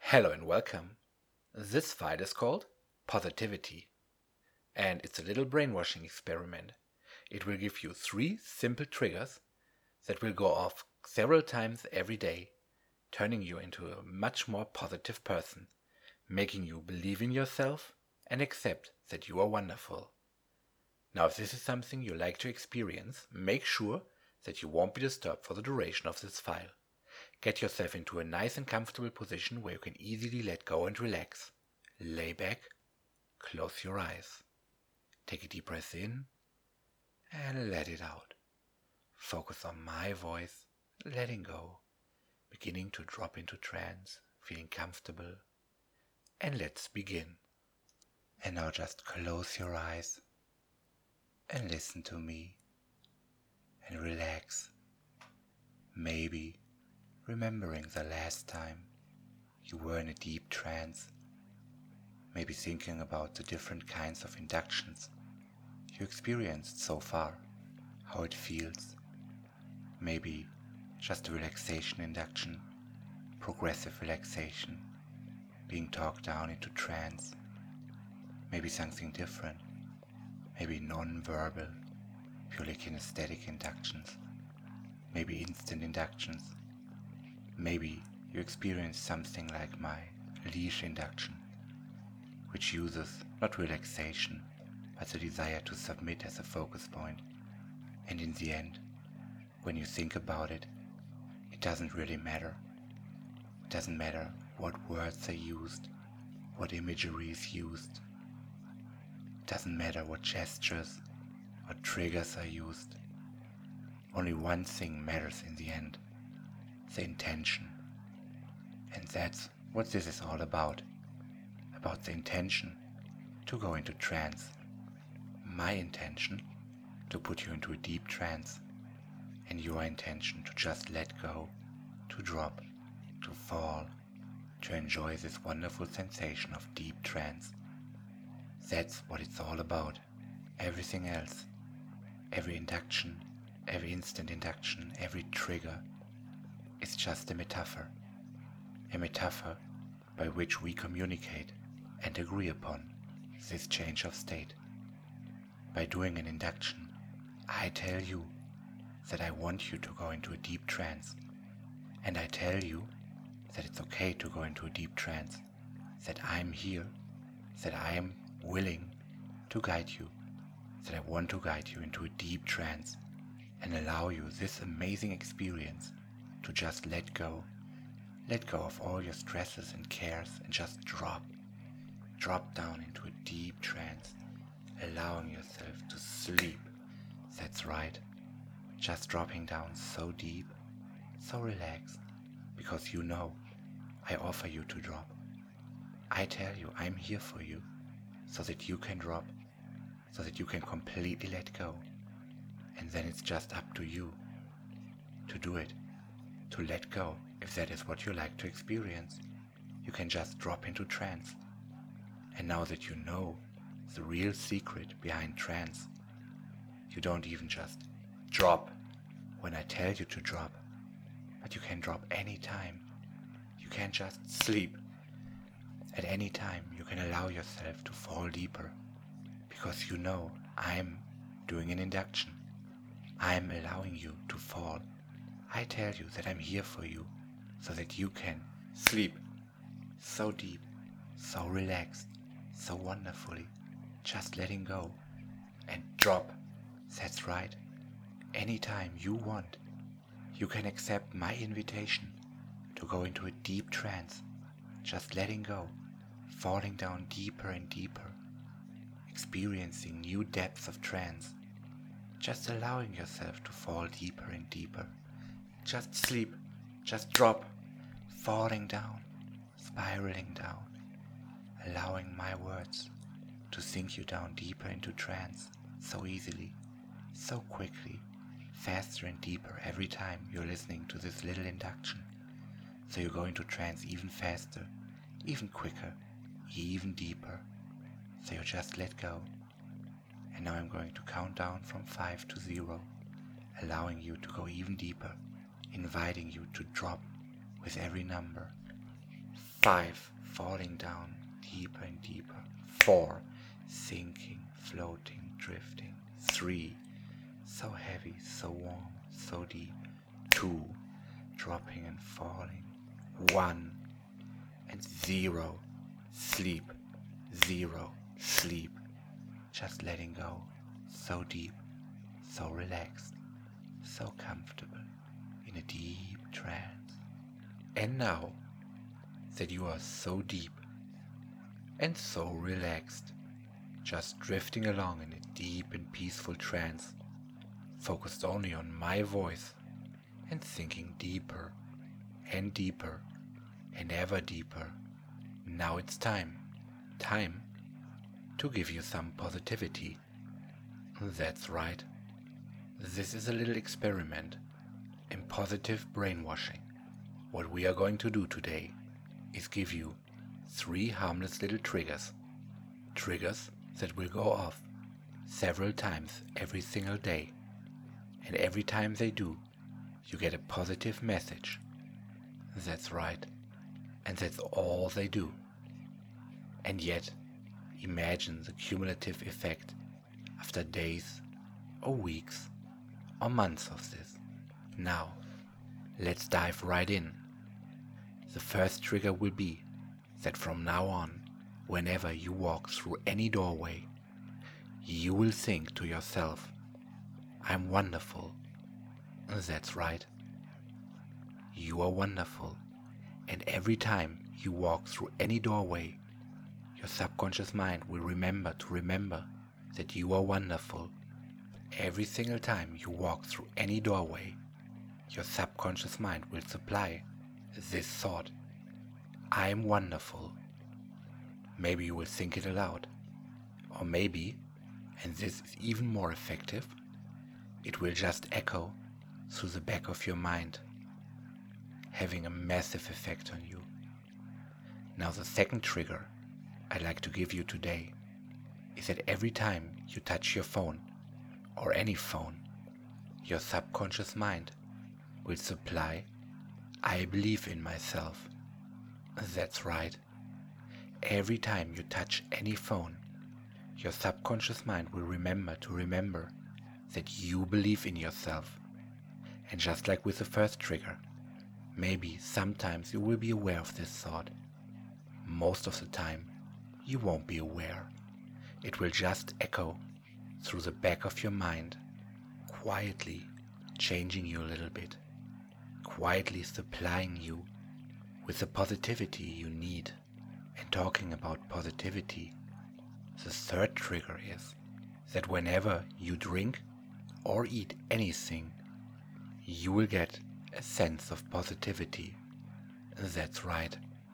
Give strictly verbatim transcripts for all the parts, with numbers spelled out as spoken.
Hello and welcome. This file is called Positivity, and it's a little brainwashing experiment. It will give you three simple triggers that will go off several times every day, turning you into a much more positive person, making you believe in yourself and accept that you are wonderful. Now, if this is something you like to experience, make sure that you won't be disturbed for the duration of this file. Get yourself into a nice and comfortable position where you can easily let go and relax. Lay back, close your eyes. Take a deep breath in and let it out. Focus on my voice, letting go, beginning to drop into trance, feeling comfortable. And let's begin. And now just close your eyes and listen to me and relax. Maybe remembering the last time you were in a deep trance, maybe thinking about the different kinds of inductions you experienced so far, how it feels. Maybe just a relaxation induction, progressive relaxation, being talked down into trance. Maybe something different, maybe non-verbal, purely kinesthetic inductions, maybe instant inductions. Maybe you experience something like my leash induction, which uses not relaxation, but the desire to submit as a focus point. And in the end, when you think about it, it doesn't really matter. It doesn't matter what words are used, what imagery is used. It doesn't matter what gestures, what triggers are used. Only one thing matters in the end: the intention. And that's what this is all about. About the intention to go into trance. My intention to put you into a deep trance, and your intention to just let go, to drop, to fall, to enjoy this wonderful sensation of deep trance. That's what it's all about. Everything else, every induction, every instant induction, every trigger, it's just a metaphor, a metaphor by which we communicate and agree upon this change of state. By doing an induction, I tell you that I want you to go into a deep trance, and I tell you that it's okay to go into a deep trance, that I'm here, that I am willing to guide you, that I want to guide you into a deep trance and allow you this amazing experience to just let go, let go of all your stresses and cares and just drop, drop down into a deep trance, allowing yourself to sleep. That's right, just dropping down so deep, so relaxed, because you know I offer you to drop. I tell you I'm here for you, so that you can drop, so that you can completely let go. And then it's just up to you to do it, to let go. If that is what you like to experience, you can just drop into trance. And now that you know the real secret behind trance, you don't even just drop when I tell you to drop, but you can drop any time. You can just sleep. At any time you can allow yourself to fall deeper, because you know I'm doing an induction. I'm allowing you to fall. I tell you that I'm here for you, so that you can sleep so deep, so relaxed, so wonderfully, just letting go and drop. That's right. Anytime you want, you can accept my invitation to go into a deep trance, just letting go, falling down deeper and deeper, experiencing new depths of trance, just allowing yourself to fall deeper and deeper. Just sleep, just drop, falling down, spiraling down, allowing my words to sink you down deeper into trance so easily, so quickly, faster and deeper every time you're listening to this little induction. So you're going to trance even faster, even quicker, even deeper. So you just let go. And now I'm going to count down from five to zero, allowing you to go even deeper, inviting you to drop with every number. Five, falling down deeper and deeper. Four, sinking, floating, drifting. Three, so heavy, so warm, so deep. Two, dropping and falling. One, and zero, sleep. Zero, sleep. Just letting go, so deep, so relaxed, so comfortable, in a deep trance. And now that you are so deep and so relaxed, just drifting along in a deep and peaceful trance, focused only on my voice and thinking deeper and deeper and ever deeper. Now it's time, time to give you some positivity. That's right. This is a little experiment in positive brainwashing. What we are going to do today is give you three harmless little triggers. Triggers that will go off several times every single day. And every time they do, you get a positive message. That's right. And that's all they do. And yet, imagine the cumulative effect after days or weeks or months of this. Now, let's dive right in. The first trigger will be that from now on, whenever you walk through any doorway, you will think to yourself, I'm wonderful. That's right. You are wonderful. And every time you walk through any doorway, your subconscious mind will remember to remember that you are wonderful. Every single time you walk through any doorway, your subconscious mind will supply this thought, I am wonderful. Maybe you will think it aloud. Or maybe, and this is even more effective, it will just echo through the back of your mind, having a massive effect on you. Now the second trigger I'd like to give you today is that every time you touch your phone, or any phone, your subconscious mind will supply, I believe in myself. That's right. Every time you touch any phone, your subconscious mind will remember to remember that you believe in yourself. And just like with the first trigger, maybe sometimes you will be aware of this thought. Most of the time, you won't be aware. It will just echo through the back of your mind, quietly changing you a little bit, quietly supplying you with the positivity you need. And talking about positivity, the third trigger is that whenever you drink or eat anything, you will get a sense of positivity. That's right.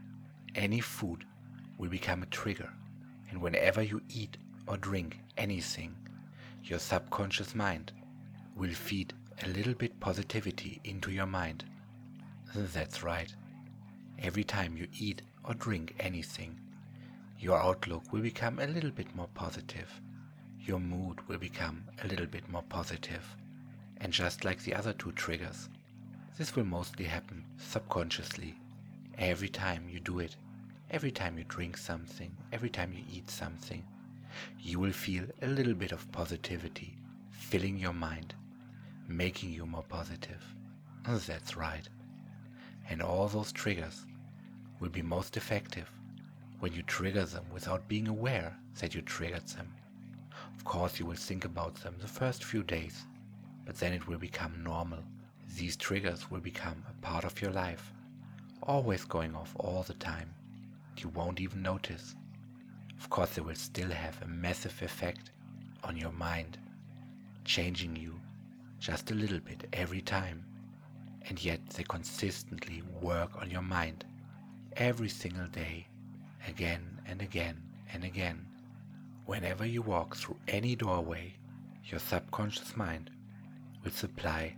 Any food will become a trigger, and whenever you eat or drink anything, your subconscious mind will feed a little bit positivity into your mind. That's right. Every time you eat or drink anything, your outlook will become a little bit more positive. Your mood will become a little bit more positive. And just like the other two triggers, this will mostly happen subconsciously. Every time you do it, every time you drink something, every time you eat something, you will feel a little bit of positivity filling your mind, making you more positive. That's right. And all those triggers will be most effective when you trigger them without being aware that you triggered them. Of course, you will think about them the first few days, but then it will become normal. These triggers will become a part of your life, always going off all the time. You won't even notice. Of course, they will still have a massive effect on your mind, changing you just a little bit every time. And yet they consistently work on your mind every single day, again and again and again. Whenever you walk through any doorway, your subconscious mind will supply,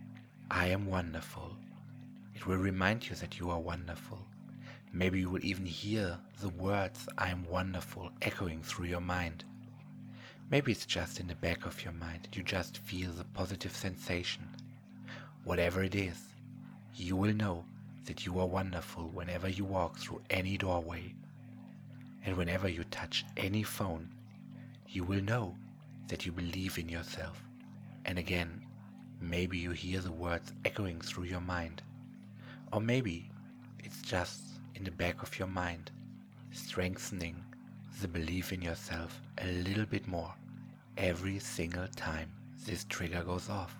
I am wonderful. It will remind you that you are wonderful. Maybe you will even hear the words, I am wonderful, echoing through your mind. Maybe it's just in the back of your mind. You just feel the positive sensation. Whatever it is, you will know that you are wonderful whenever you walk through any doorway. And whenever you touch any phone, you will know that you believe in yourself. And again, maybe you hear the words echoing through your mind. Or maybe it's just in the back of your mind, strengthening the belief in yourself a little bit more every single time this trigger goes off.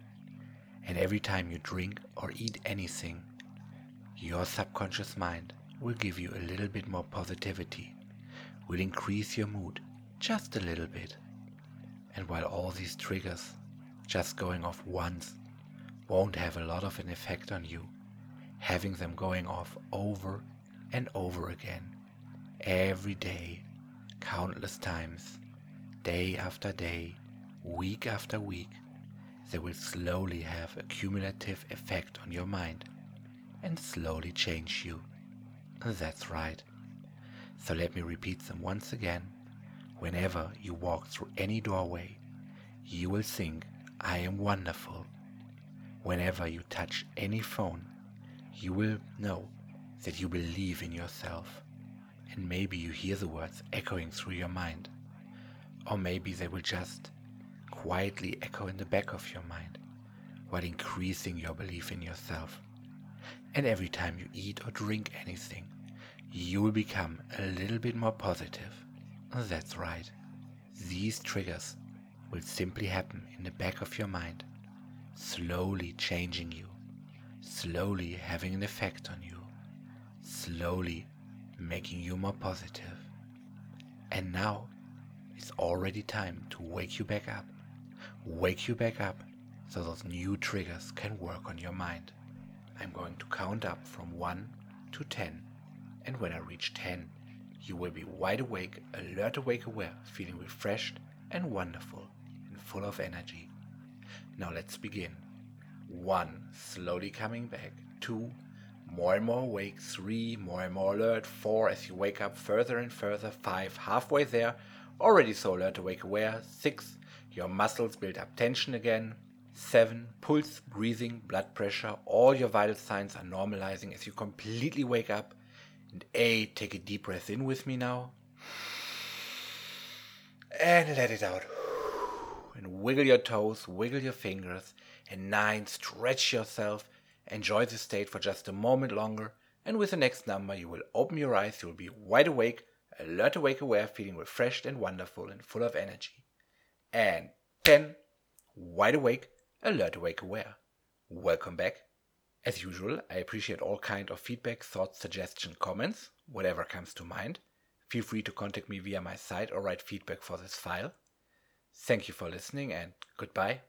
And every time you drink or eat anything, your subconscious mind will give you a little bit more positivity, will increase your mood just a little bit. And while all these triggers just going off once won't have a lot of an effect on you, having them going off over and over again, every day, countless times, day after day, week after week, they will slowly have a cumulative effect on your mind and slowly change you. That's right. So let me repeat them once again. Whenever you walk through any doorway, you will think, I am wonderful. Whenever you touch any phone, you will know that you believe in yourself. And maybe you hear the words echoing through your mind. Or maybe they will just quietly echo in the back of your mind while increasing your belief in yourself. And every time you eat or drink anything, you will become a little bit more positive. That's right. These triggers will simply happen in the back of your mind, slowly changing you, slowly having an effect on you, slowly making you more positive. And now it's already time to wake you back up. Wake you back up so those new triggers can work on your mind. I'm going to count up from one to ten, and when I reach ten, you will be wide awake, alert, awake, aware, feeling refreshed and wonderful and full of energy. Now let's begin. One, slowly coming back. Two, more and more awake. Three, more and more alert. Four, as you wake up further and further. Five, halfway there, already so alert, awake, aware. Six, your muscles build up tension again. Seven, pulse, breathing, blood pressure, all your vital signs are normalizing as you completely wake up. And eight, take a deep breath in with me now. And let it out. And wiggle your toes, wiggle your fingers. And nine, stretch yourself. Enjoy the state for just a moment longer. And with the next number, you will open your eyes. You will be wide awake, alert, awake, aware, feeling refreshed and wonderful and full of energy. And ten, wide awake, alert, awake, aware. Welcome back. As usual, I appreciate all kind of feedback, thoughts, suggestions, comments, whatever comes to mind. Feel free to contact me via my site or write feedback for this file. Thank you for listening and goodbye.